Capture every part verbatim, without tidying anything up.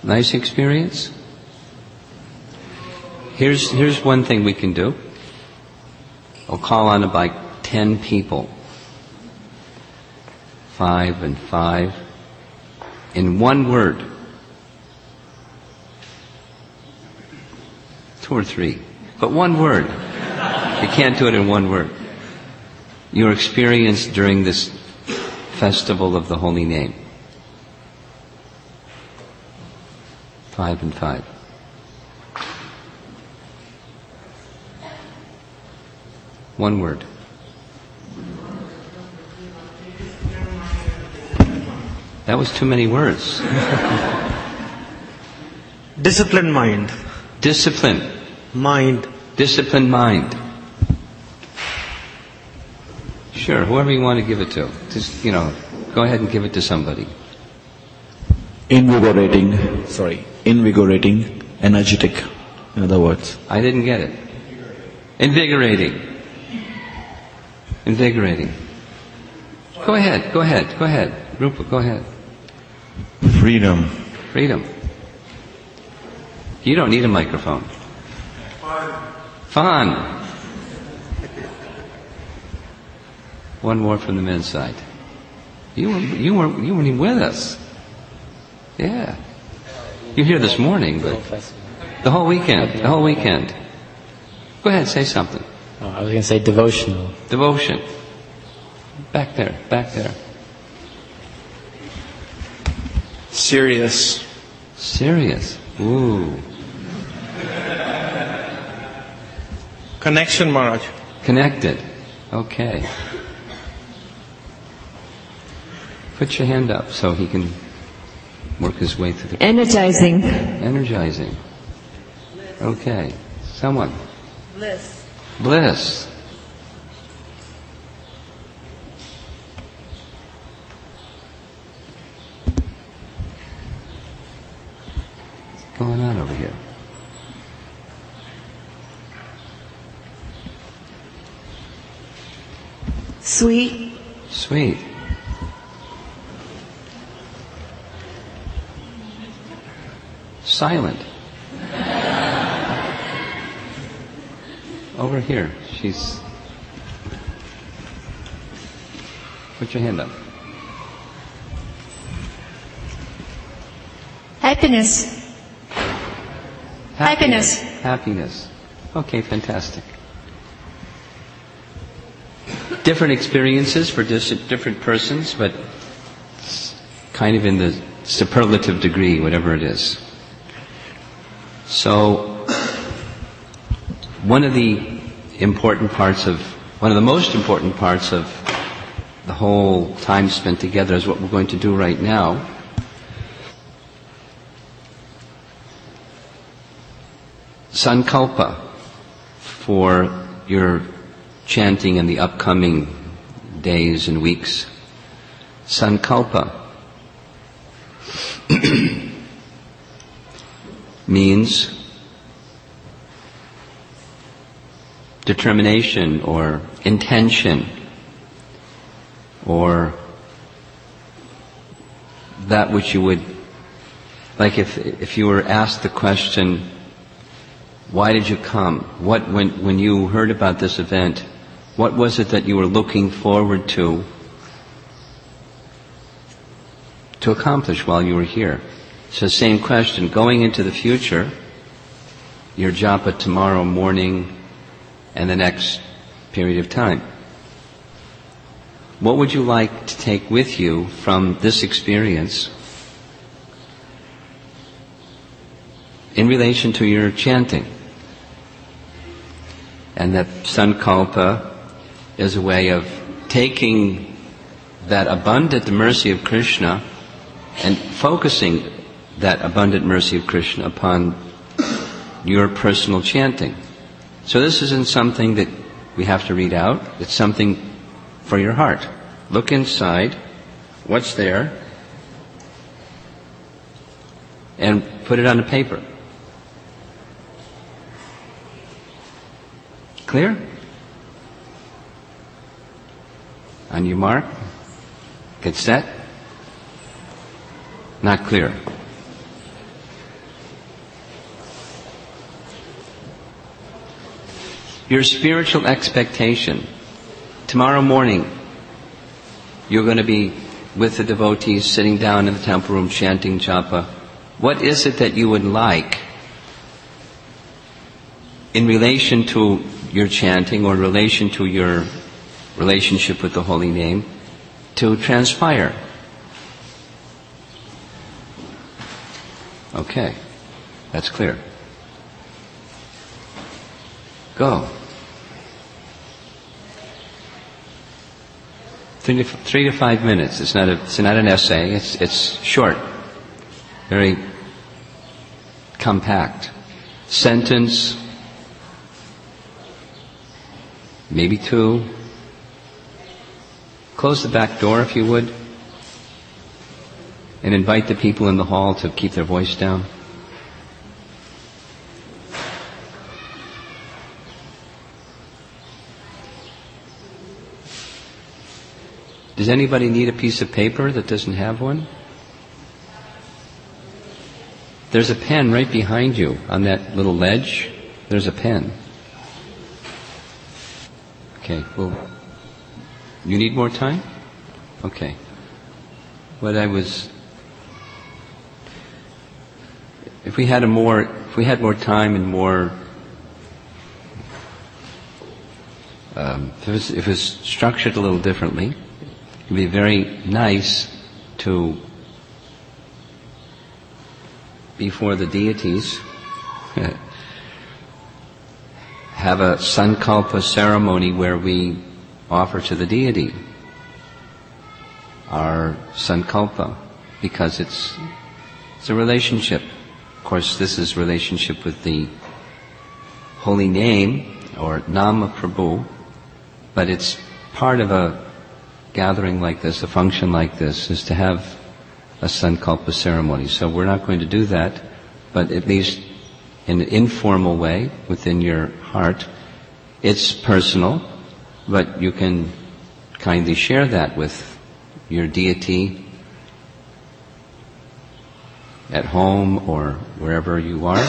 Nice experience? Here's, here's one thing we can do. I'll call on about ten people. Five and five. In one word. Two or three. But one word. You can't do it in one word. Your experience during this festival of the Holy Name. Five and five. One word. That was too many words. Disciplined mind. Discipline. Mind. Disciplined mind. Sure, whoever you want to give it to. Just, you know, go ahead and give it to somebody. Invigorating. Sorry. Invigorating. Energetic. In other words. I didn't get it. Invigorating. Invigorating. Go ahead, go ahead, go ahead. Rupa, go ahead. Freedom. Freedom. You don't need a microphone. Fun. Fun. One more from the men's side. You were, you were, you weren't even with us. Yeah. You're here this morning, but the whole weekend, the whole weekend. Go ahead, say something. Oh, I was going to say devotional. Devotion. Back there, back there. Serious. Serious. Ooh. Connection, Maharaj. Connected. Okay. Put your hand up so he can work his way through the... Energizing. Energizing. Okay. Someone. Bliss. Bliss. What's going on over here? Sweet. Sweet. Silent. Over here. She's... Put your hand up. Happiness. Happiness. Happiness. Okay, fantastic. Different experiences for dis- different persons, but kind of in the superlative degree, whatever it is. So, one of the important parts of, one of the most important parts of the whole time spent together is what we're going to do right now. Sankalpa for your chanting in the upcoming days and weeks. Sankalpa means determination or intention or that which you would, like if if you were asked the question, why did you come? What when when you heard about this event, what was it that you were looking forward to to accomplish while you were here? So same question, going into the future, your japa tomorrow morning and the next period of time. What would you like to take with you from this experience in relation to your chanting? And that sankalpa is a way of taking that abundant mercy of Krishna and focusing that abundant mercy of Krishna upon your personal chanting. So this isn't something that we have to read out. It's something for your heart. Look inside. What's there? And put it on the paper. Clear? On your mark. Get set. Not clear. Your spiritual expectation. Tomorrow morning, you're going to be with the devotees sitting down in the temple room chanting japa. What is it that you would like in relation to your chanting or in relation to your relationship with the holy name to transpire? Okay, that's clear. Go. Three to, three to five minutes. It's not a, it's not an essay. It's, it's short. Very compact. Sentence. Maybe two. Close the back door if you would. And invite the people in the hall to keep their voice down. Does anybody need a piece of paper that doesn't have one? There's a pen right behind you on that little ledge. There's a pen. Okay, well, you need more time? Okay. What I was, if we had a more, if we had more time and more, um, if it was, if it was structured a little differently, it would be very nice to, before the deities, have a sankalpa ceremony where we offer to the deity our sankalpa, because it's it's a relationship. Of course, this is relationship with the holy name or Nama Prabhu, but it's part of a gathering like this, a function like this, is to have a sankalpa ceremony. So we're not going to do that, but at least in an informal way within your heart. It's personal, but you can kindly share that with your deity at home or wherever you are,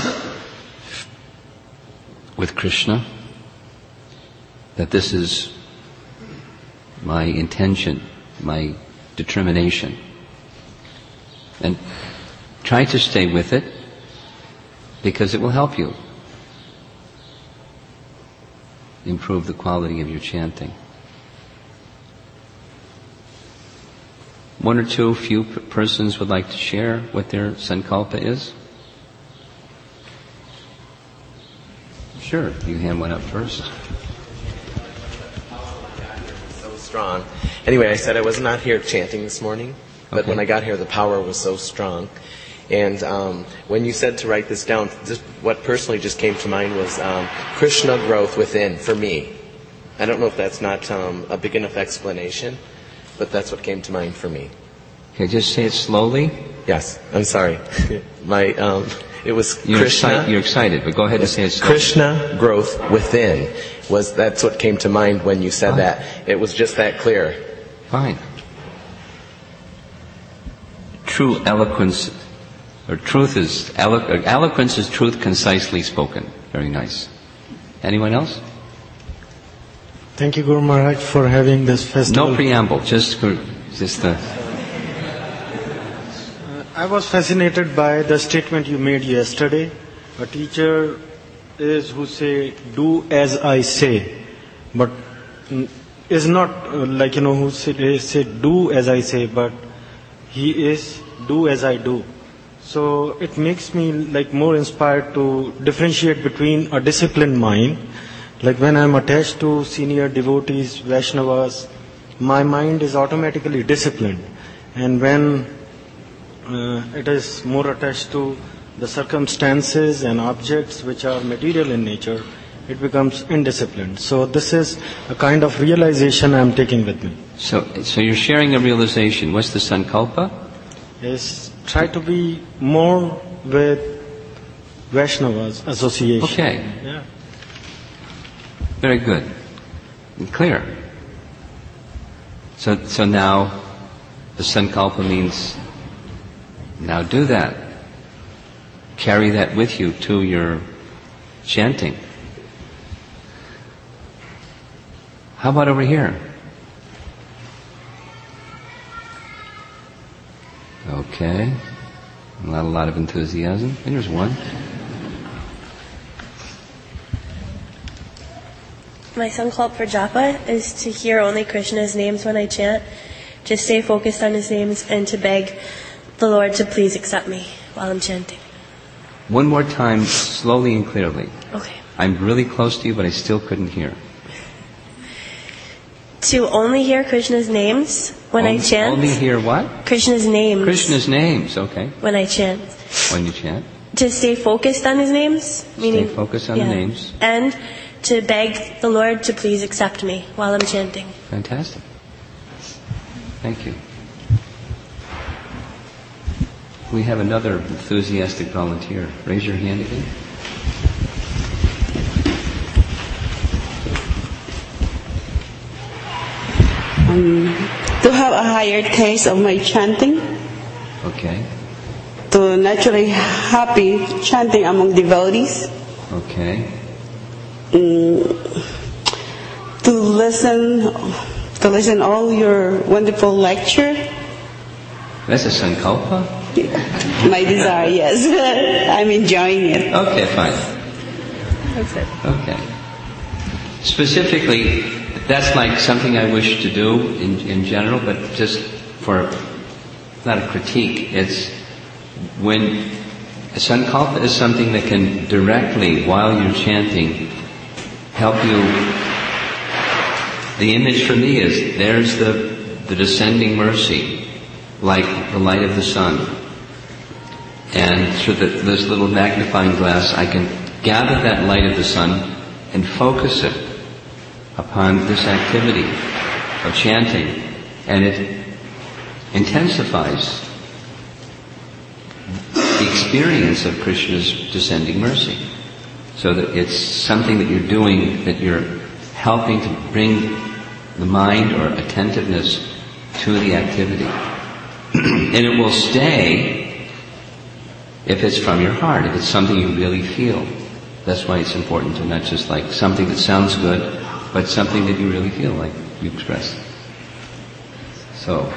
with Krishna, that this is my intention, my determination. And try to stay with it, because it will help you improve the quality of your chanting. One or two few p- persons would like to share what their sankalpa is? Sure, you hand one up first. So strong. Anyway, I said I was not here chanting this morning, but Okay. when I got here, the power was so strong. And um, when you said to write this down, just, what personally just came to mind was um, Krishna growth within, for me. I don't know if that's not um, a big enough explanation, but that's what came to mind for me. Okay, just say it slowly. Yes, I'm sorry. My um, it was You're, Krishna. exci- you're excited, but go ahead and say it slowly. Krishna growth within was that's what came to mind when you said that. It was just that clear. Fine. True eloquence, or truth is, elo- or eloquence is truth concisely spoken. Very nice. Anyone else? Thank you, Guru Maharaj, for having this festival. No preamble, just, just the... I was fascinated by the statement you made yesterday. A teacher is who say, do as I say, but mm, is not uh, like, you know, who say, they say, do as I say, but he is do as I do. So it makes me like more inspired to differentiate between a disciplined mind. Like when I'm attached to senior devotees, Vaishnavas, my mind is automatically disciplined. And when uh, it is more attached to the circumstances and objects which are material in nature, it becomes indisciplined. So this is a kind of realization I'm taking with me. So, so you're sharing a realization. What's the sankalpa? Is try to be more with Vaishnavas association. Okay. Yeah. Very good. And clear. So, so now the sankalpa means now do that. Carry that with you to your chanting. How about over here? Okay. Not a lot of enthusiasm. There's one. My sankalp for japa is to hear only Krishna's names when I chant, to stay focused on his names, and to beg the Lord to please accept me while I'm chanting. One more time, slowly and clearly. Okay. I'm really close to you, but I still couldn't hear. To only hear Krishna's names when only, I chant. Only hear what? Krishna's names. Krishna's names, okay. When I chant. When you chant. To stay focused on his names. Meaning, stay focused on yeah. the names. And to beg the Lord to please accept me while I'm chanting. Fantastic. Thank you. We have another enthusiastic volunteer. Raise your hand again. Um, to have a higher taste of my chanting. Okay. To naturally happy chanting among devotees. Okay. Um, to listen, to listen all your wonderful lecture. That's a sankalpa? My desire, yes. I'm enjoying it. Okay, fine. That's it. Okay. Specifically, that's like something I wish to do in, in general, but just for, not a critique, it's when a sankalpa is something that can directly, while you're chanting, help you. The image for me is, there's the, the descending mercy, like the light of the sun. And through the, this little magnifying glass, I can gather that light of the sun and focus it upon this activity of chanting, and it intensifies the experience of Krishna's descending mercy. So that it's something that you're doing, that you're helping to bring the mind or attentiveness to the activity. And it will stay if it's from your heart, if it's something you really feel. That's why it's important to not just like something that sounds good, but something that you really feel, like you expressed. So,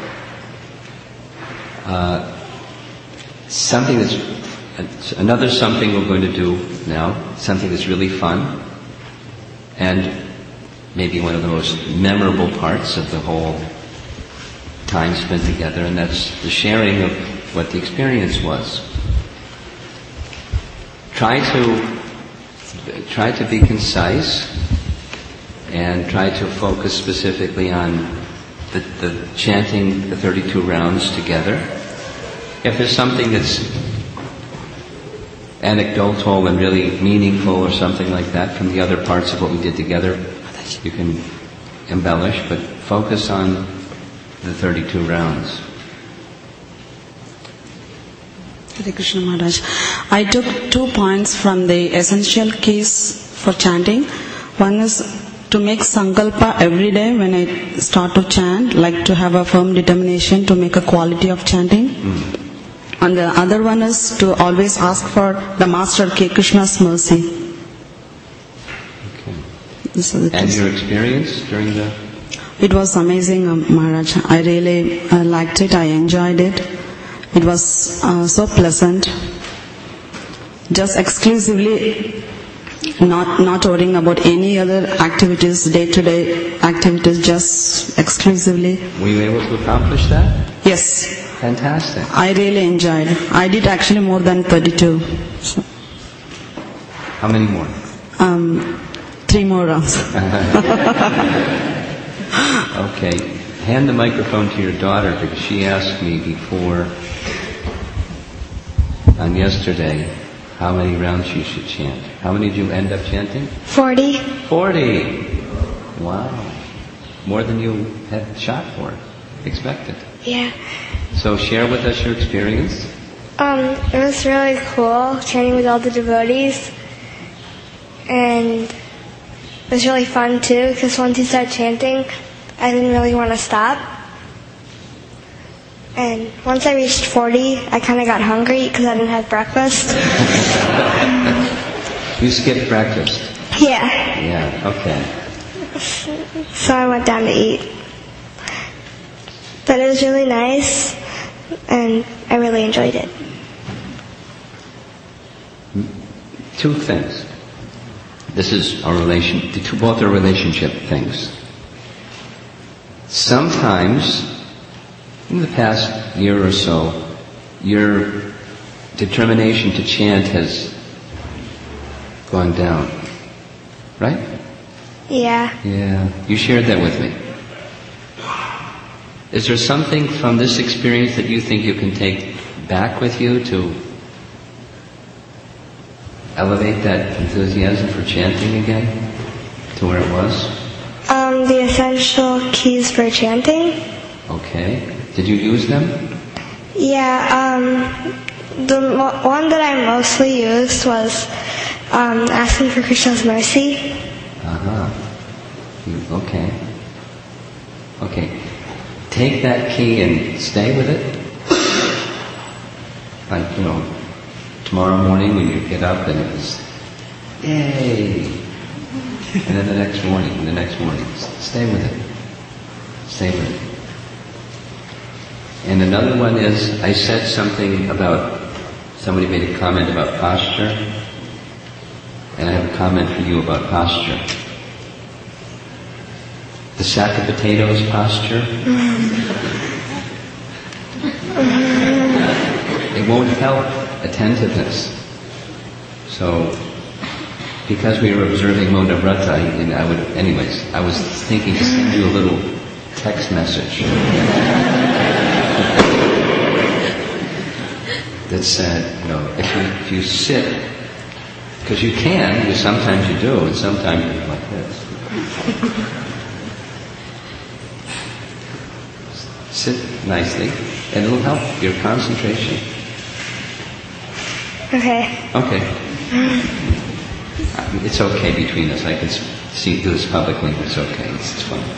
uh, something that's, another something we're going to do now, something that's really fun, and maybe one of the most memorable parts of the whole time spent together, and that's the sharing of what the experience was. Try to, try to be concise, and try to focus specifically on the, the chanting the thirty-two rounds together. If there's something that's anecdotal and really meaningful or something like that from the other parts of what we did together, you can embellish, but focus on the thirty-two rounds. Hare Krishna Maharaj. I took two points from the essential keys for chanting. One is to make sankalpa every day when I start to chant, like to have a firm determination to make a quality of chanting. Mm. And the other one is to always ask for the Master K. Krishna's mercy. Okay. And your experience during the... It was amazing, uh, Maharaj. I really uh, liked it. I enjoyed it. It was uh, so pleasant. Just exclusively not not worrying about any other activities, day-to-day activities, just exclusively. Were you able to accomplish that? Yes. Fantastic. I really enjoyed. I did actually more than thirty-two. So. How many more? Um, three more rounds. Okay. Hand the microphone to your daughter, because she asked me before, on yesterday, how many rounds she should chant. How many did you end up chanting? Forty. Forty! Wow. More than you had shot for, expected. Yeah. So share with us your experience. Um, it was really cool chanting with all the devotees, and it was really fun too, because once you start chanting, I didn't really want to stop. And once I reached forty, I kind of got hungry because I didn't have breakfast. You skipped breakfast? Yeah. Yeah, okay. so I went down to eat. But it was really nice, and I really enjoyed it. Two things. This is our relation, both are relationship things. Sometimes, in the past year or so, your determination to chant has gone down, right? Yeah. Yeah. You shared that with me. Is there something from this experience that you think you can take back with you to elevate that enthusiasm for chanting again to where it was? Um, the essential keys for chanting. Okay. Did you use them? Yeah, um, the mo- one that I mostly used was um, asking for Krishna's mercy. Uh-huh. Okay. Okay. Take that key and stay with it. Like, you know, tomorrow morning when you get up and it's, yay! And then the next morning, and the next morning, stay with it. Stay with it. And another one is, I said something about, somebody made a comment about posture, and I have a comment for you about posture. The sack of potatoes posture. It won't help attentiveness. So, because we were observing Moda Vrata, and I would, anyways, I was thinking to send you a little text message that said, you know, if you, if you sit, because you can, because sometimes you do, and sometimes you're like this. Sit nicely, and it'll help your concentration. Okay. Okay. It's okay between us. I can see do this publicly. It's okay. It's, it's fun.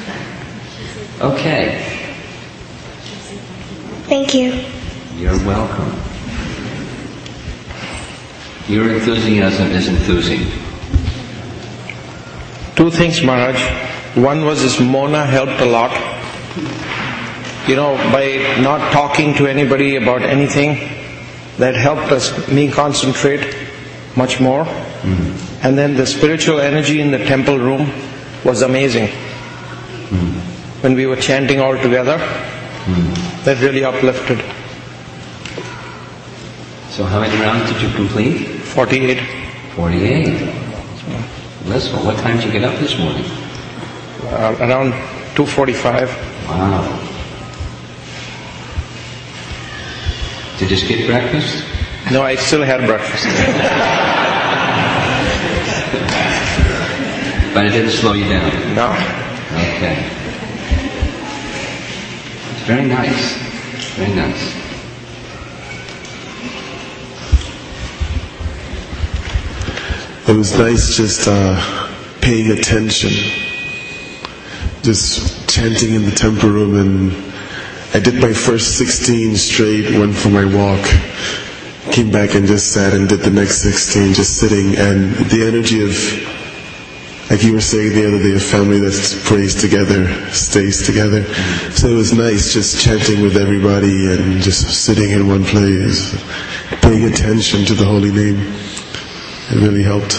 Okay. Thank you. You're welcome. Your enthusiasm is enthusing. Two things, Maharaj. One was this Mona helped a lot. You know, by not talking to anybody about anything, that helped us, me concentrate much more. Mm-hmm. And then the spiritual energy in the temple room was amazing. Mm-hmm. When we were chanting all together, mm-hmm. that really uplifted. So how many rounds did you complete? forty-eight. forty-eight. Listen, what time did you get up this morning? Uh, around two forty-five. Wow. Did you skip breakfast? No, I still had breakfast. But it didn't slow you down? No. Okay. It's very nice. Very nice. It was nice just uh, paying attention. Just chanting in the temple room, and I did my first sixteen straight, went for my walk, came back and just sat and did the next sixteen, just sitting, and the energy of, like you were saying the other day, a family that prays together, stays together. So it was nice just chanting with everybody and just sitting in one place, paying attention to the holy name. It really helped.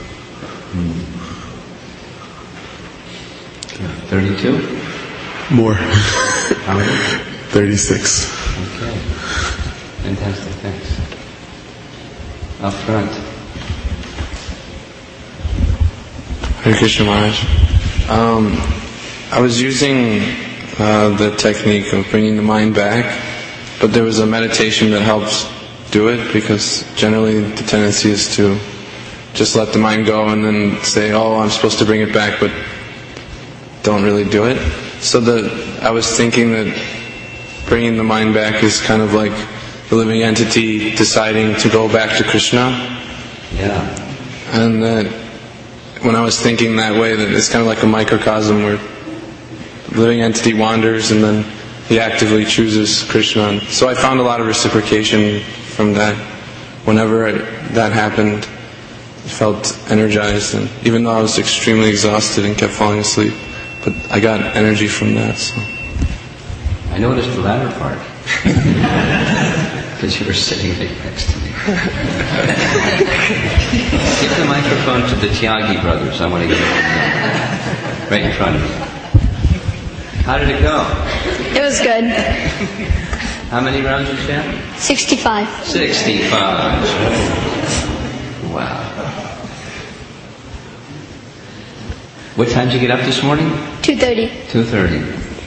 thirty-two? More. How many? thirty-six. Okay. Fantastic, thanks. Up front. Hare Krishna Maharaj. Um, I was using uh, the technique of bringing the mind back, but there was a meditation that helps do it, because generally the tendency is to just let the mind go and then say, oh, I'm supposed to bring it back, but don't really do it. So the I was thinking that bringing the mind back is kind of like the living entity deciding to go back to Krishna. Yeah. And that when I was thinking that way, that it's kind of like a microcosm where the living entity wanders and then he actively chooses Krishna. And so I found a lot of reciprocation from that. Whenever it, that happened, I felt energized, and even though I was extremely exhausted and kept falling asleep, but I got energy from that. So. I noticed the latter part. Because you were sitting right next to me. Give the microphone to the Tyagi brothers. I want to get it right in front of you. How did it go? It was good. How many rounds did you have? sixty-five. sixty-five. Wow. What time did you get up this morning? two thirty. two thirty.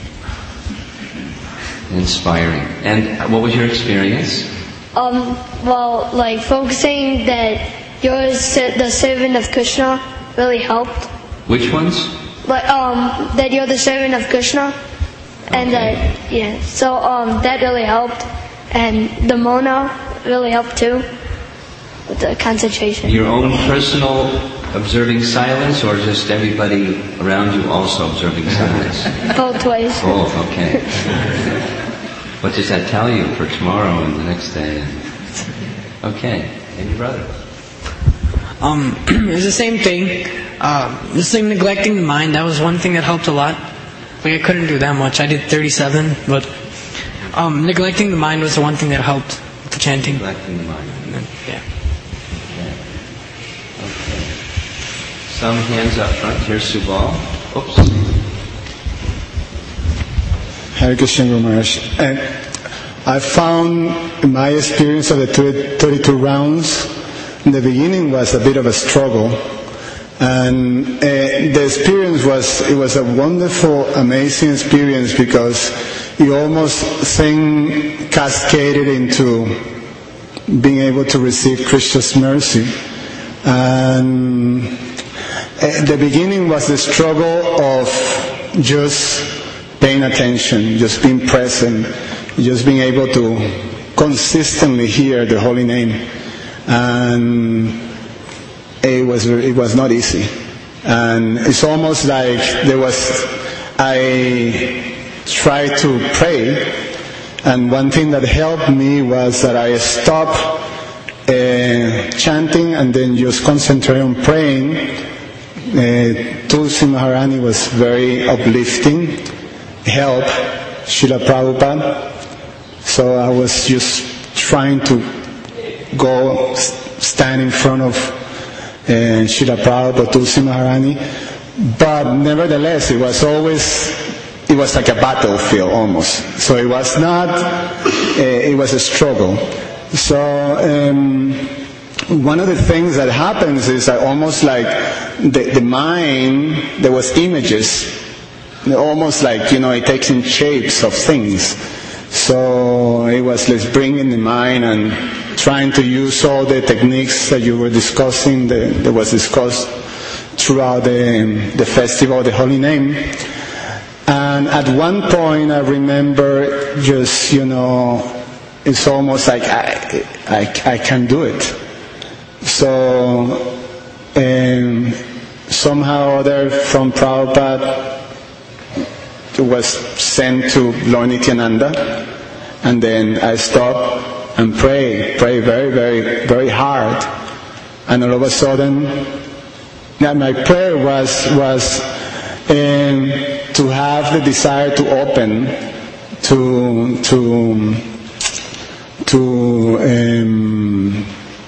Inspiring. And what was your experience? Um, well, like focusing that you're the servant of Krishna really helped. Which ones? Like um, that you're the servant of Krishna, and okay. that yeah. So um, that really helped, and the Mona really helped too with the concentration. Your own personal observing silence, or just everybody around you also observing silence? Both ways. Both. Okay. What does that tell you for tomorrow and the next day? Okay, and your brother? Um, it was the same thing. Uh, this thing, neglecting the mind, that was one thing that helped a lot. Like, I couldn't do that much. I did thirty-seven, but um, neglecting the mind was the one thing that helped with the chanting. Neglecting the mind. Then, yeah. Okay. Okay. Some hands up front. Here's Subal. Oops. Hare Krishna Guru Maharaj. And I found in my experience of the thirty-two rounds, in the beginning was a bit of a struggle. And uh, the experience was, it was a wonderful, amazing experience because you almost think cascaded into being able to receive Krishna's mercy. And uh, the beginning was the struggle of just paying attention, just being present, just being able to consistently hear the holy name. And it was it was not easy. And it's almost like there was, I tried to pray, and one thing that helped me was that I stopped uh, chanting and then just concentrate on praying. Uh, Tulsi Maharani was very uplifting, help Srila Prabhupada. So I was just trying to go stand in front of uh, Srila Prabhupada, Tulsi Maharani, but nevertheless it was always, it was like a battlefield almost. So it was not, uh, it was a struggle. So um, one of the things that happens is that almost like the, the mind, there was images, almost like, you know, it takes in shapes of things. So it was like bringing the mind and trying to use all the techniques that you were discussing, the, that was discussed throughout the, the festival of the Holy Name. And at one point I remember just, you know, it's almost like I, I, I can't do it. So um, somehow or other from Prabhupada was sent to Lord Nityananda, and then I stopped and prayed, prayed very, very, very hard, and all of a sudden, yeah, my prayer was was um, to have the desire to open, to to to um,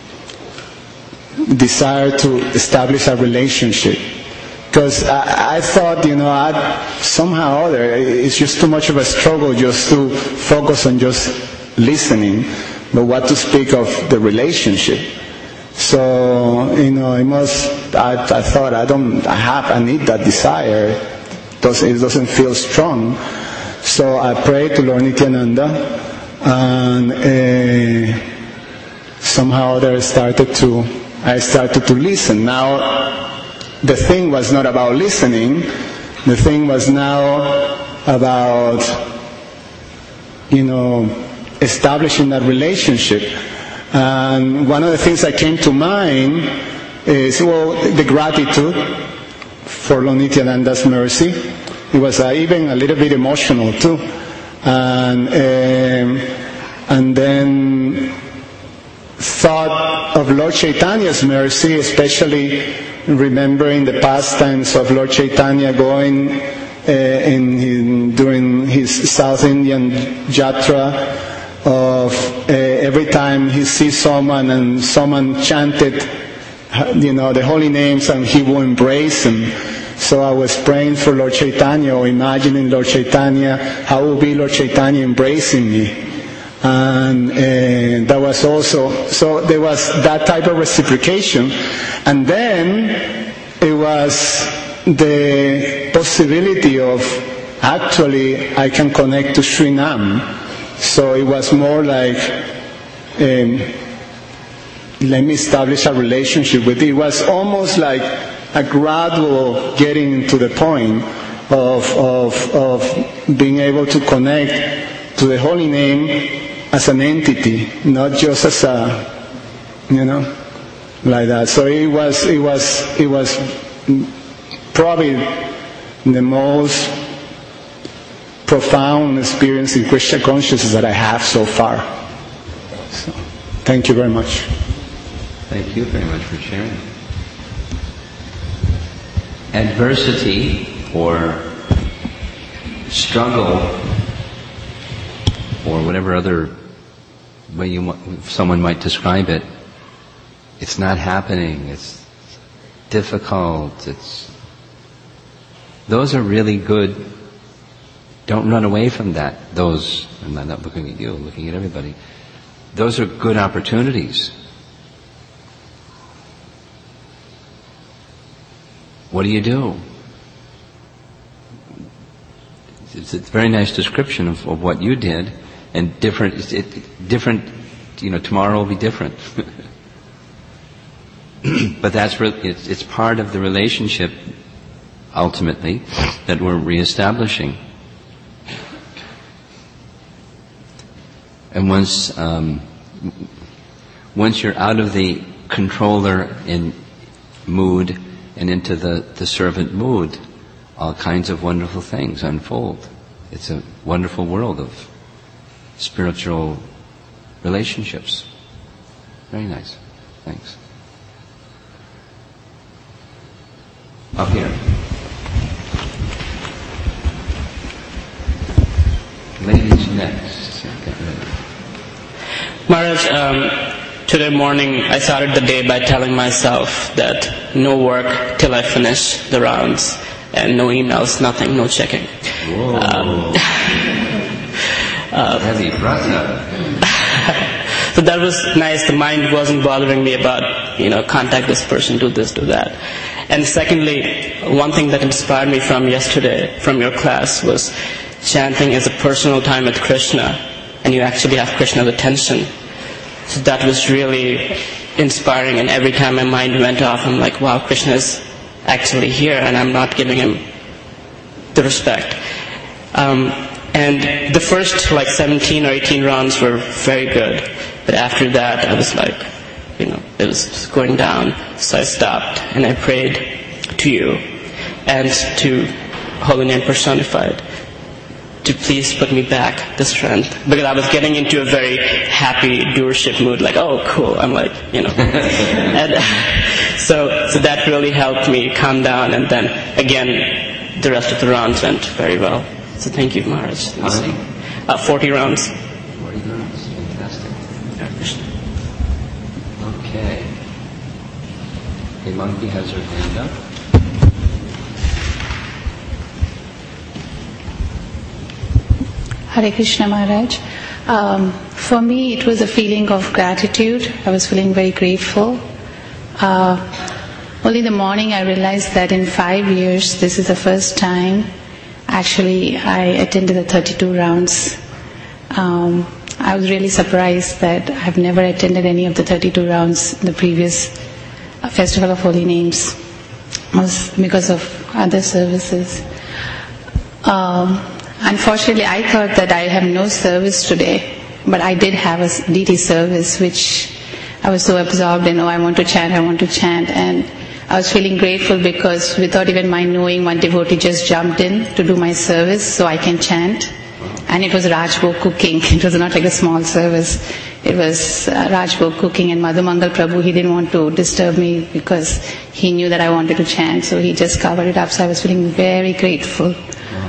desire to establish a relationship. Because I, I thought, you know, I, somehow or other, it's just too much of a struggle just to focus on just listening, but what to speak of the relationship. So, you know, it must, I, I thought, I don't, I have, I need that desire. It doesn't, it doesn't feel strong. So I prayed to Lord Nityananda, and uh, somehow or other started to, I started to listen. Now, the thing was not about listening, the thing was now about, you know, establishing that relationship. And one of the things that came to mind is, well, the gratitude for Lord Nityananda's mercy. It was uh, even a little bit emotional too. And, um, and then thought of Lord Chaitanya's mercy, especially remembering the pastimes of Lord Chaitanya going in, in during his South Indian yatra. Of uh, every time he sees someone and someone chanted, you know, the holy names, and he will embrace him. So I was praying for Lord Chaitanya, or imagining Lord Chaitanya, how will be Lord Chaitanya embracing me? And uh, that was also, so there was that type of reciprocation. And then it was the possibility of, actually, I can connect to Srinam. So it was more like, um, let me establish a relationship with it. It was almost like a gradual getting to the point of, of, of being able to connect to the holy name as an entity, not just as a, you know, like that. So it was, it was, it was probably the most profound experience in Krishna consciousness that I have so far. So, thank you very much. Thank you very much for sharing. Adversity or struggle or whatever other way you, someone might describe it, it's not happening, it's difficult, it's, those are really good. Don't run away from that. Those, I'm not looking at you, I'm looking at everybody. Those are good opportunities. What do you do? It's a very nice description of, of what you did, and different, it, different, you know, tomorrow will be different. But that's really, it's, it's part of the relationship, ultimately, that we're reestablishing. And once, um, once you're out of the controller in mood and into the, the servant mood, all kinds of wonderful things unfold. It's a wonderful world of spiritual relationships. Very nice. Thanks. Up here. Ladies next. Maharaj, um, today morning I started the day by telling myself that no work till I finish the rounds, and no emails, nothing, no checking. Whoa. Um, uh, Heavy brata. So that was nice. The mind wasn't bothering me about, you know, contact this person, do this, do that. And secondly, one thing that inspired me from yesterday, from your class, was chanting is a personal time with Krishna, and you actually have Krishna's attention. So that was really inspiring, and every time my mind went off, I'm like, wow, Krishna is actually here, and I'm not giving him the respect. Um, and the first like seventeen or eighteen rounds were very good, but after that I was like, you know, it was going down. So I stopped and I prayed to you and to Holy Name Personified to please put me back the strength, because I was getting into a very happy doership mood, like, oh cool, I'm like, you know. And so so that really helped me calm down, and then again the rest of the rounds went very well. So thank you, Maharaj. How many? Uh, forty rounds. Forty rounds, fantastic. Okay. Okay, Monkey has her hand up. Hare Krishna Maharaj. Um, for me, it was a feeling of gratitude. I was feeling very grateful. Uh, only in the morning I realized that in five years, this is the first time actually I attended the thirty-two rounds. Um, I was really surprised that I've never attended any of the thirty-two rounds in the previous uh, Festival of Holy Names. It was because of other services. Um, Unfortunately, I thought that I have no service today, but I did have a D T service, which I was so absorbed in, oh, I want to chant, I want to chant, and I was feeling grateful because without even my knowing, one devotee just jumped in to do my service so I can chant. And it was Rajbhog cooking. It was not like a small service. It was uh, Rajbhog cooking, and Madhumangal Prabhu, he didn't want to disturb me because he knew that I wanted to chant, so he just covered it up. So I was feeling very grateful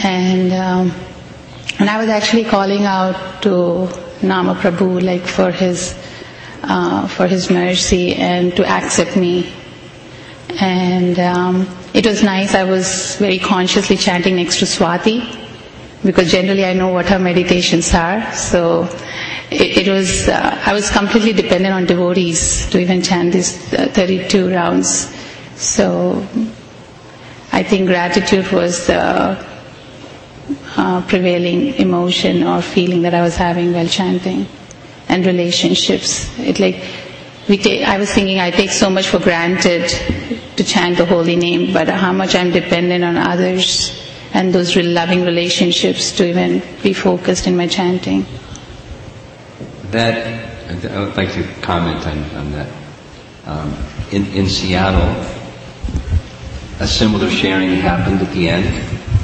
And um, and I was actually calling out to Nama Prabhu, like for his uh, for his mercy and to accept me. And um, it was nice. I was very consciously chanting next to Swati, because generally I know what her meditations are. So it, it was uh, I was completely dependent on devotees to even chant these uh, thirty-two rounds. So I think gratitude was the uh, prevailing emotion or feeling that I was having while chanting. And relationships. It like we take. I was thinking I take so much for granted to chant the holy name, but how much I'm dependent on others and those real loving relationships to even be focused in my chanting. That I would like to comment on, on that. Um, in in Seattle, a similar sharing happened at the end,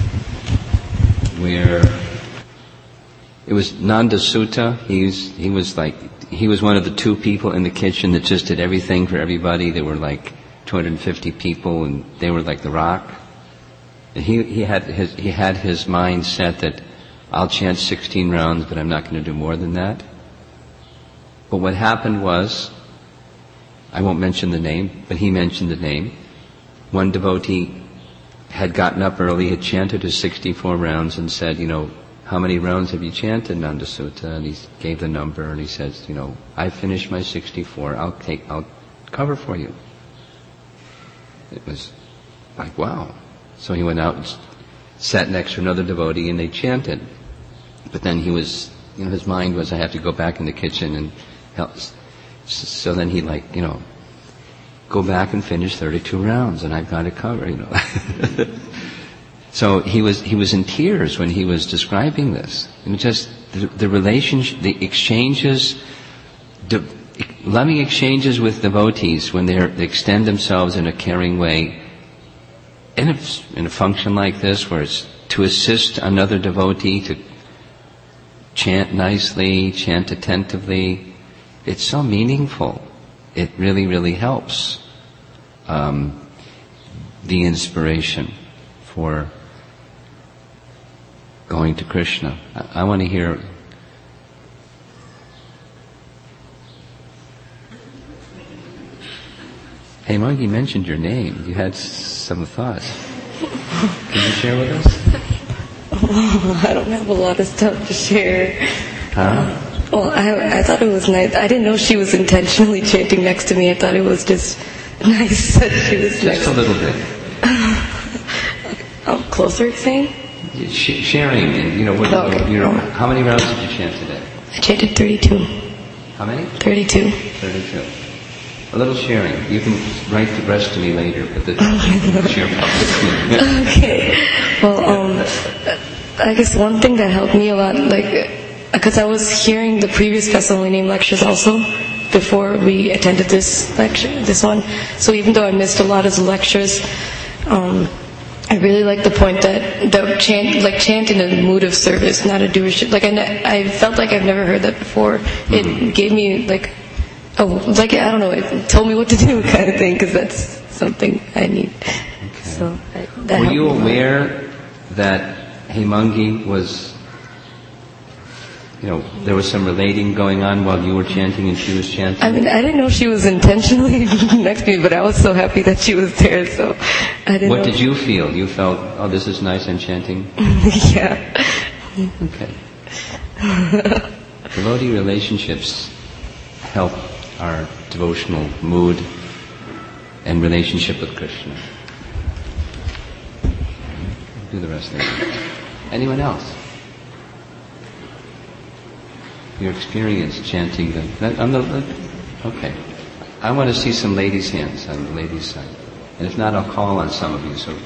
where it was Nanda Sutta. He's he was like he was one of the two people in the kitchen that just did everything for everybody. There were like two hundred fifty people, and they were like the rock. And he he had his he had his mind set that I'll chant sixteen rounds, but I'm not going to do more than that. But what happened was, I won't mention the name, but he mentioned the name. One devotee had gotten up early, had chanted his sixty-four rounds, and said, you know, how many rounds have you chanted, Nanda Sutta? And he gave the number, and he says, you know, I finished my sixty-four. I'll take, I'll cover for you. It was like, wow. So he went out and sat next to another devotee, and they chanted. But then he was, you know, his mind was, I have to go back in the kitchen and help. So then he like, you know, go back and finish thirty-two rounds, and I've got to cover, you know. So he was he was in tears when he was describing this. And just the, the relationship, the exchanges, de, loving exchanges with devotees when they're, they extend themselves in a caring way, in a, in a function like this, where it's to assist another devotee to chant nicely, chant attentively. It's so meaningful. It really, really helps um, the inspiration for going to Krishna. I, I want to hear. Hey, Monkey mentioned your name. You had some thoughts. Can you share with us? Oh, I don't have a lot of stuff to share. Huh? Well, I, I thought it was nice. I didn't know she was intentionally chanting next to me. I thought it was just nice that she was Just next a little bit. Oh, closer, saying? Sh- sharing, and you know, what, Oh, okay. you know, how many rounds did you chant today? I chanted thirty-two. How many? thirty-two. Thirty-two. A little sharing. You can write the rest to me later, but the share publicly. Okay. Well, um, I guess one thing that helped me a lot, like, because I was hearing the previous Festival Name lectures also before we attended this lecture, this one. So even though I missed a lot of the lectures, um, I really like the point that the chant, like chant in a mood of service, not a doership. Like I, ne- I felt like I've never heard that before. Mm-hmm. It gave me like, oh, like I don't know, it told me what to do kind of thing, because that's something I need. Okay. So I, that Were helped you me a lot. aware that Hemangi was, you know, there was some relating going on while you were chanting and she was chanting? I mean, I didn't know she was intentionally next to me, but I was so happy that she was there, so I didn't What know. did you feel? You felt, oh, this is nice, I'm chanting? Yeah. Okay. Devotee relationships help our devotional mood and relationship with Krishna. Do the rest later. Anyone else? Your experience chanting the, that, on the, okay. I want to see some ladies' hands on the ladies' side. And if not, I'll call on some of you. So,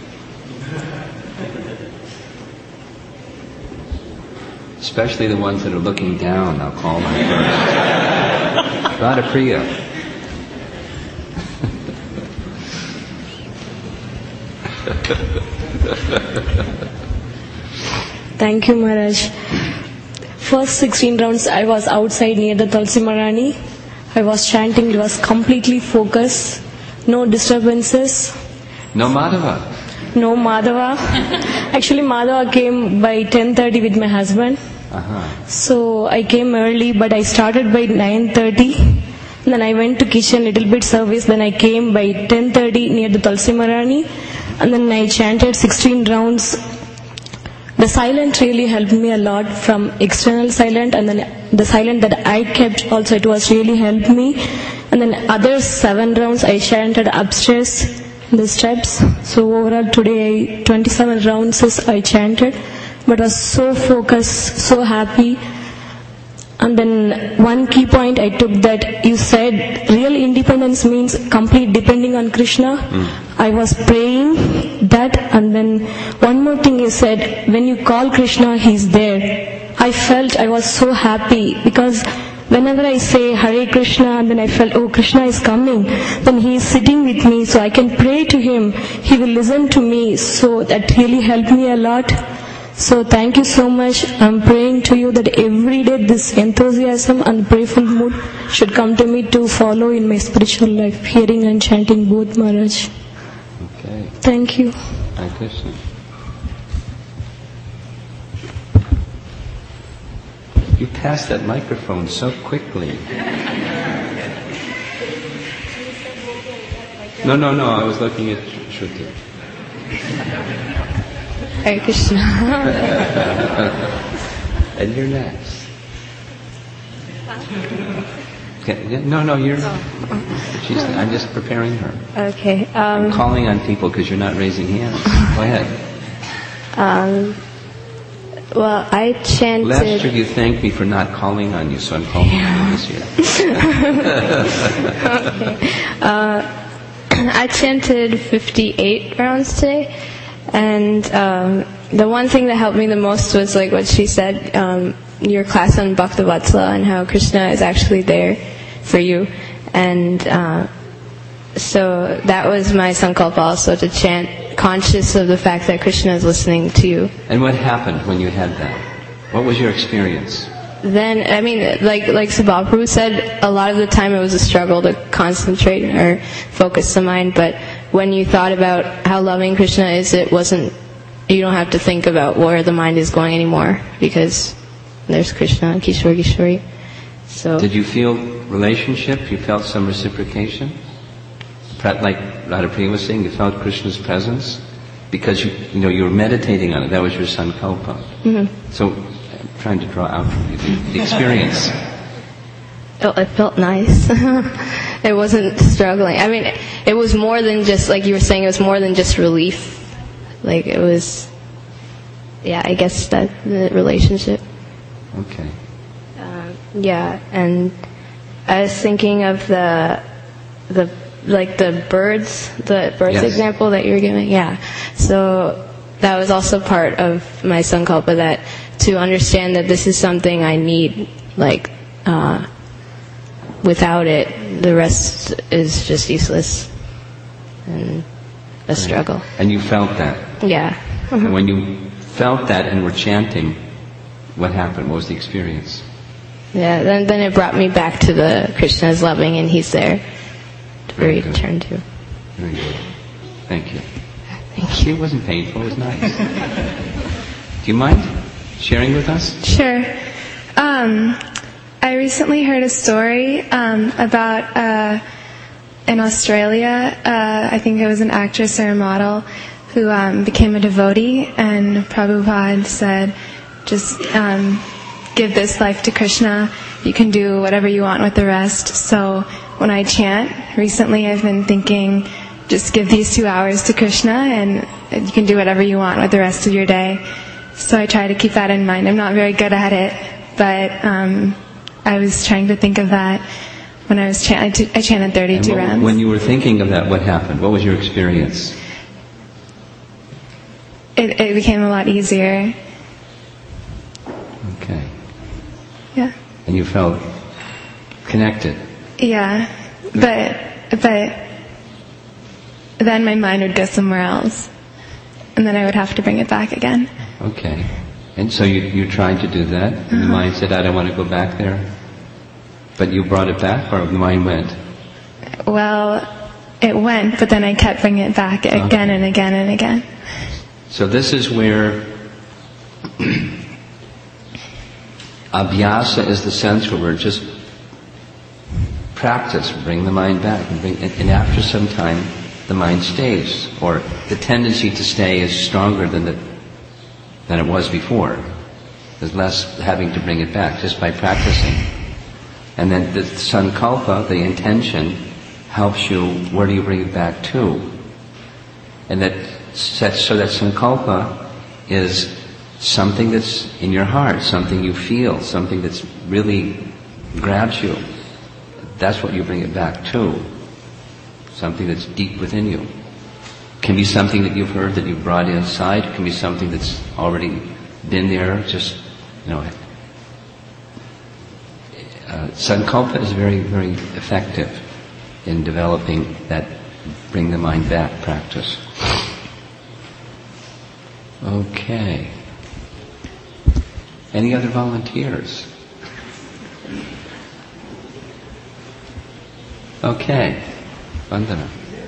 especially the ones that are looking down, I'll call on first. Radha Priya. Thank you, Maharaj. First sixteen rounds, I was outside near the Tulsi Marani. I was chanting, it was completely focused, no disturbances. No Madhava. know Madhava. Actually, Madhava came by ten thirty with my husband. Uh-huh. So I came early, but I started by nine thirty. Then I went to kitchen, little bit service. Then I came by ten thirty near the Tulsi Marani. And then I chanted sixteen rounds. The silent really helped me a lot from external silent, and then the silent that I kept also, it was really helped me. And then other seven rounds I chanted upstairs, the steps. So overall today twenty-seven rounds I chanted, but I was so focused, so happy. And then one key point I took that you said real independence means complete depending on Krishna. Mm. I was praying that, and then one more thing you said, when you call Krishna, he's there. I felt I was so happy because whenever I say Hare Krishna, and then I felt, oh, Krishna is coming, then he is sitting with me, so I can pray to him. He will listen to me. So that really helped me a lot. So thank you so much. I'm praying to you that every day this enthusiasm and prayerful mood should come to me to follow in my spiritual life, hearing and chanting both, Maharaj. Okay. Thank you. Hare Krishna. You passed that microphone so quickly. No, no, no, I was looking at Shruti. Hare Krishna. And you're next. Okay, no, no, you're. She's, I'm just preparing her. Okay. Um, I'm calling on people because you're not raising hands. Go ahead. Um, well, I chanted. Last year you thanked me for not calling on you, so I'm calling on you this year. Okay. Uh, I chanted fifty-eight rounds today. And um, the one thing that helped me the most was like what she said, um, your class on Bhaktavatsala and how Krishna is actually there for you. And uh, so that was my sankalpa also, to chant conscious of the fact that Krishna is listening to you. And what happened when you had that? What was your experience? Then, I mean, like like Subhaprabhu said, a lot of the time it was a struggle to concentrate or focus the mind, but when you thought about how loving Krishna is, it wasn't, you don't have to think about where the mind is going anymore, because there's Krishna and Kishore Kishori. So, did you feel relationship? You felt some reciprocation? Like Radhapriya was saying, you felt Krishna's presence? Because you, you know, you were meditating on it, that was your sankalpa. Mm-hmm. So, I'm trying to draw out from you the, the experience. It, it felt nice. It wasn't struggling. I mean, it was more than just, like you were saying, it was more than just relief. Like, it was, yeah, I guess that, the relationship. Okay. Um, yeah, and I was thinking of the, the, like the birds, the birds Yes. example that you were giving. Yeah. So, that was also part of my sankalpa, that to understand that this is something I need, like, uh, without it, the rest is just useless and a struggle. And you felt that? Yeah. And when you felt that and were chanting, what happened? What was the experience? Yeah, then, then it brought me back to the Krishna is loving and he's there to Very return to. Very good. Thank you. Thank you. It wasn't painful, it was nice. Do you mind sharing with us? Sure. Um, I recently heard a story um, about uh, in Australia, uh, I think it was an actress or a model who um, became a devotee, and Prabhupada said, just um, give this life to Krishna, you can do whatever you want with the rest. So when I chant, recently I've been thinking, just give these two hours to Krishna and you can do whatever you want with the rest of your day. So I try to keep that in mind. I'm not very good at it, but um, I was trying to think of that when I was chanting. I chanted thirty-two And what, rounds. when you were thinking of that, what happened? What was your experience? It, it became a lot easier. Okay. Yeah. And you felt connected. Yeah, but but then my mind would go somewhere else, and then I would have to bring it back again. Okay. And so you, you tried to do that, and Uh-huh. the mind said, I don't want to go back there. But you brought it back, or the mind went? Well, it went, but then I kept bringing it back again Okay. and again and again. So this is where abhyasa is the sense where we're just practice, bring the mind back, and, bring, and, and after some time, the mind stays, or the tendency to stay is stronger than the, than it was before. There's less having to bring it back just by practicing. And then the sankalpa, the intention, helps you. Where do you bring it back to? And that so that sankalpa is something that's in your heart, something you feel, something that's really grabs you. That's what you bring it back to. Something that's deep within you. It can be something that you've heard that you've brought inside. It can be something that's already been there. Just, you know, uh, sankalpa is very, very effective in developing that bring the mind back practice. Okay. Any other volunteers? Okay. Vandana.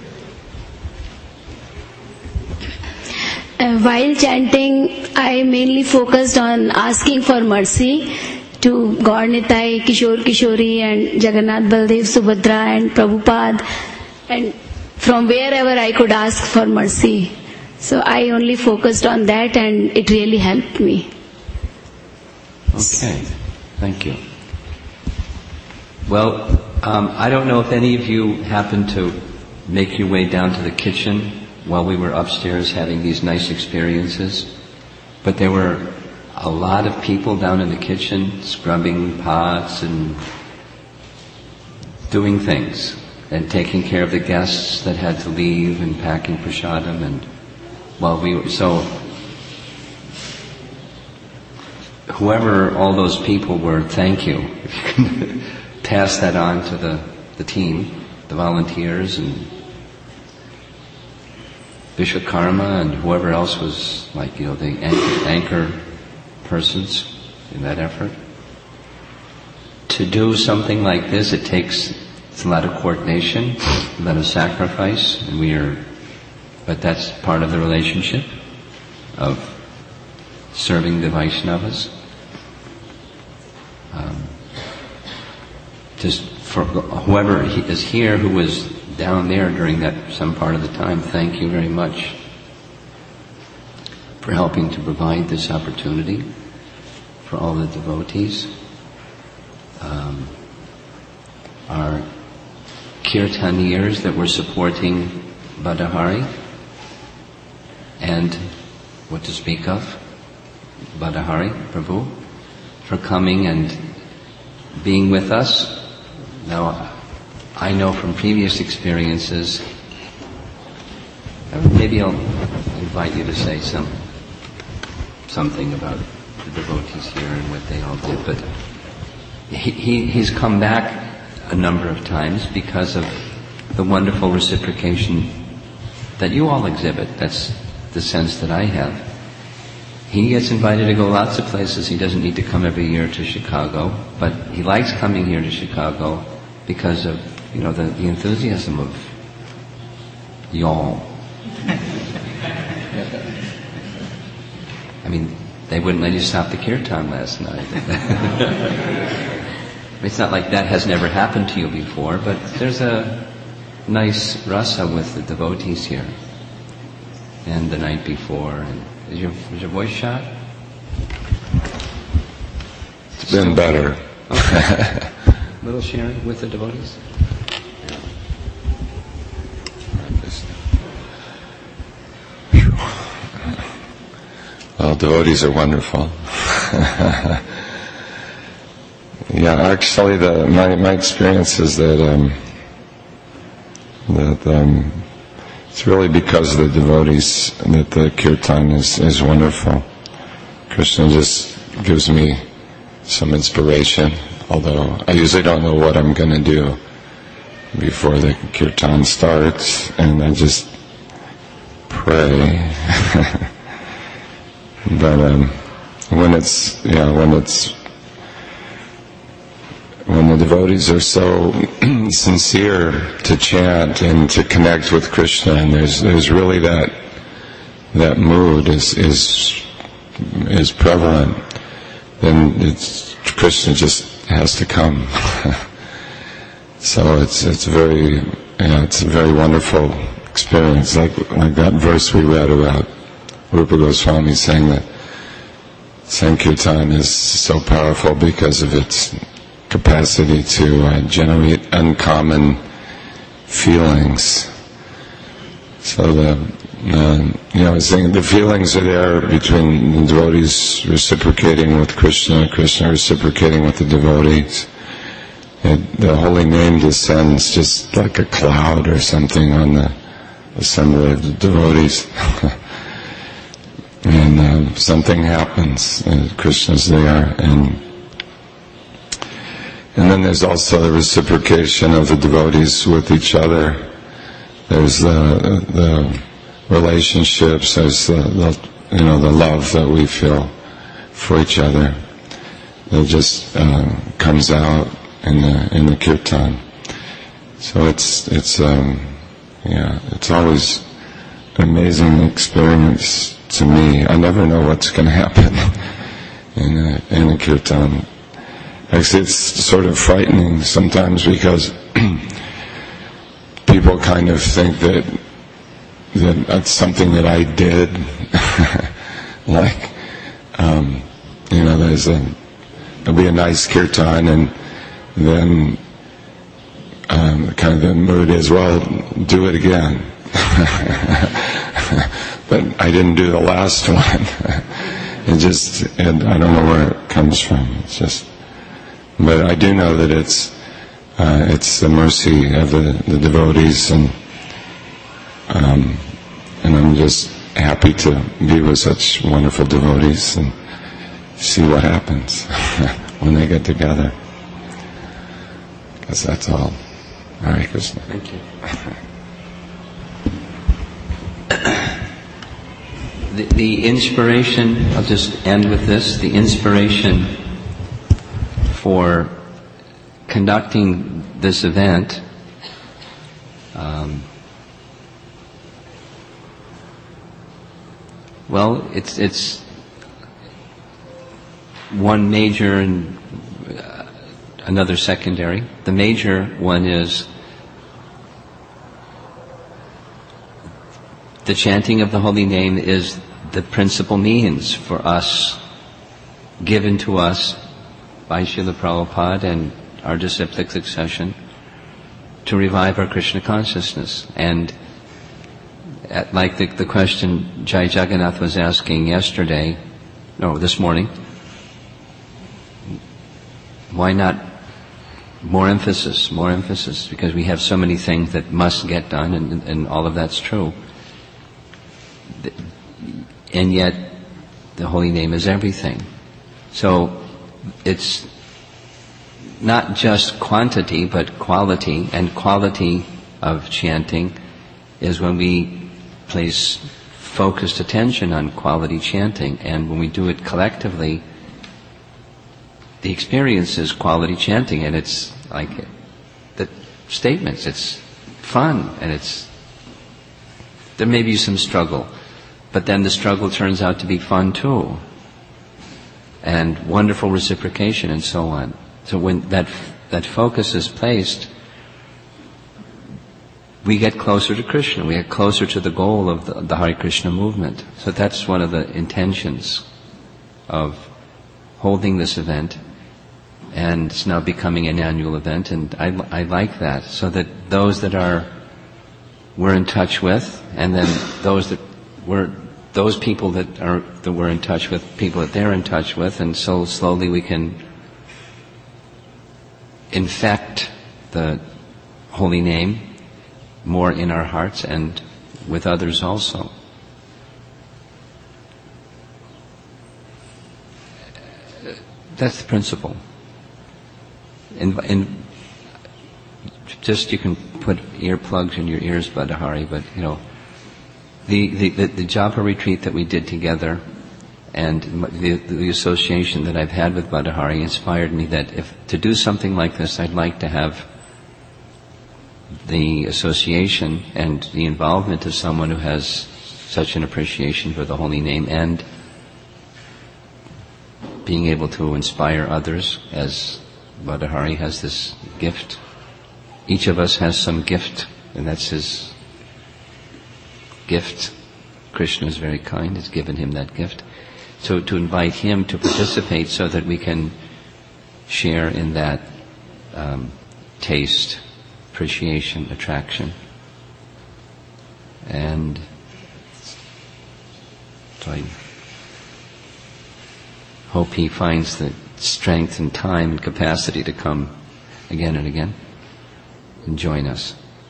Uh, while chanting, I mainly focused on asking for mercy to Gaur Nitai, Kishore Kishori and Jagannath Baldev, Subhadra and Prabhupada, and from wherever I could ask for mercy. So I only focused on that and it really helped me. Okay. Thank you. Well, um, I don't know if any of you happened to make your way down to the kitchen while we were upstairs having these nice experiences, but there were a lot of people down in the kitchen scrubbing pots and doing things and taking care of the guests that had to leave and packing prasadam. And while we were, so whoever all those people were, thank you. If you can pass that on to the, the team, the volunteers and Vishwakarma and whoever else was, like, you know, the anchor, anchor persons in that effort. To do something like this, it takes it's a lot of coordination, a lot of sacrifice, and we are, but that's part of the relationship of serving the Vaishnavas. Um, just for whoever is here who was down there during that some part of the time, thank you very much for helping to provide this opportunity for all the devotees. Um, our kirtaniers that were supporting Badahari, and what to speak of, Badahari Prabhu, for coming and being with us. Now, I know from previous experiences, maybe I'll invite you to say some something about the devotees here and what they all did, but he, he he's come back a number of times because of the wonderful reciprocation that you all exhibit. That's the sense that I have. He gets invited to go lots of places. He doesn't need to come every year to Chicago, but he likes coming here to Chicago because of, you know, the, the enthusiasm of y'all. I mean, they wouldn't let you stop the kirtan last night. It's not like that has never happened to you before, but there's a nice rasa with the devotees here. And the night before. And is your, is your voice shot? It's been better. Okay. Little sharing with the devotees? Well, devotees are wonderful. Yeah, actually, the, my my experience is that um, that um, it's really because of the devotees that the kirtan is is wonderful. Krishna just gives me some inspiration, although I usually don't know what I'm going to do before the kirtan starts, and I just pray. But um, when it's yeah, when it's when the devotees are so sincere to chant and to connect with Krishna, and there's there's really that that mood is is is prevalent, then it's Krishna just has to come. So it's it's very yeah, it's a very wonderful experience, like like that verse we read about Rupa Goswami saying that Sankirtan is so powerful because of its capacity to uh, generate uncommon feelings. So the, uh, you know, I was saying the feelings are there between the devotees reciprocating with Krishna, Krishna reciprocating with the devotees. It, the holy name descends just like a cloud or something on the assembly of the devotees. And uh, something happens. Uh, Krishna's there, and and then there's also the reciprocation of the devotees with each other. There's the the relationships. There's the, the you know the love that we feel for each other. That just uh, comes out in the in the kirtan. So it's it's um, yeah it's always an amazing experience. To me, I never know what's going to happen in a, in a kirtan. Actually, it's sort of frightening sometimes because people kind of think that that that's something that I did. Like, um, you know, there's a there'll be a nice kirtan, and then um, kind of the mood is, well, do it again. But I didn't do the last one. It just, and I don't know where it comes from. It's just, but I do know that it's, uh, it's the mercy of the, the devotees, and um, and I'm just happy to be with such wonderful devotees and see what happens when they get together. Because that's all. Hare Krishna. Thank you. The, the inspiration, I'll just end with this, the inspiration for conducting this event um, well, it's it's one major and uh, another secondary. The major one is the chanting of the holy name is the principal means for us, given to us by Srila Prabhupada and our disciplic succession, to revive our Krishna consciousness. And at, like the, the question Jai Jagannath was asking yesterday, no, this morning, why not more emphasis, more emphasis? Because we have so many things that must get done, and, and all of that's true. And yet, the holy name is everything. So, it's not just quantity, but quality, and quality of chanting is when we place focused attention on quality chanting, and when we do it collectively, the experience is quality chanting, and it's like the statements, it's fun, and it's, there may be some struggle, but then the struggle turns out to be fun too, and wonderful reciprocation and so on. So when that that focus is placed, we get closer to Krishna, we get closer to the goal of the, the Hare Krishna movement. So that's one of the intentions of holding this event, and it's now becoming an annual event, and I, I like that, so that those that are we're in touch with, and then those that we're those people that are that we're in touch with, people that they're in touch with, and so slowly we can infect the holy name more in our hearts and with others also. That's the principle. And, and just you can put earplugs in your ears, Badahari, but you know, the, the, the, the Japa retreat that we did together, and the, the association that I've had with Badahari inspired me that if to do something like this, I'd like to have the association and the involvement of someone who has such an appreciation for the holy name and being able to inspire others, as Badahari has this gift. Each of us has some gift, and that's his gift. Krishna is very kind, has given him that gift. So to invite him to participate so that we can share in that um, taste, appreciation, attraction. And so I hope he finds the strength and time and capacity to come again and again and join us.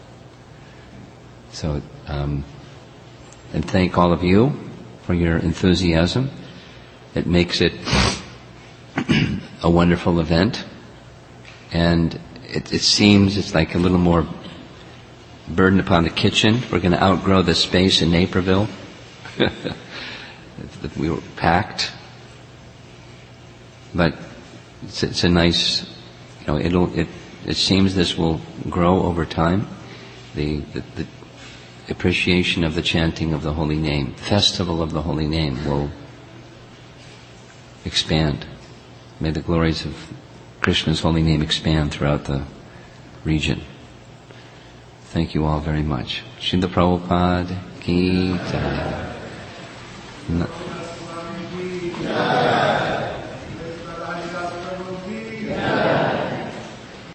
So, um, and thank all of you for your enthusiasm. It makes it a wonderful event, and it, it seems it's like a little more burden upon the kitchen. We're going to outgrow the space in Naperville. We were packed, but it's, it's a nice, you know, it'll, it, it seems this will grow over time. The, the, the appreciation of the chanting of the holy name, festival of the holy name will expand. May the glories of Krishna's holy name expand throughout the region. Thank you all very much. Srila Prabhupada ki jai.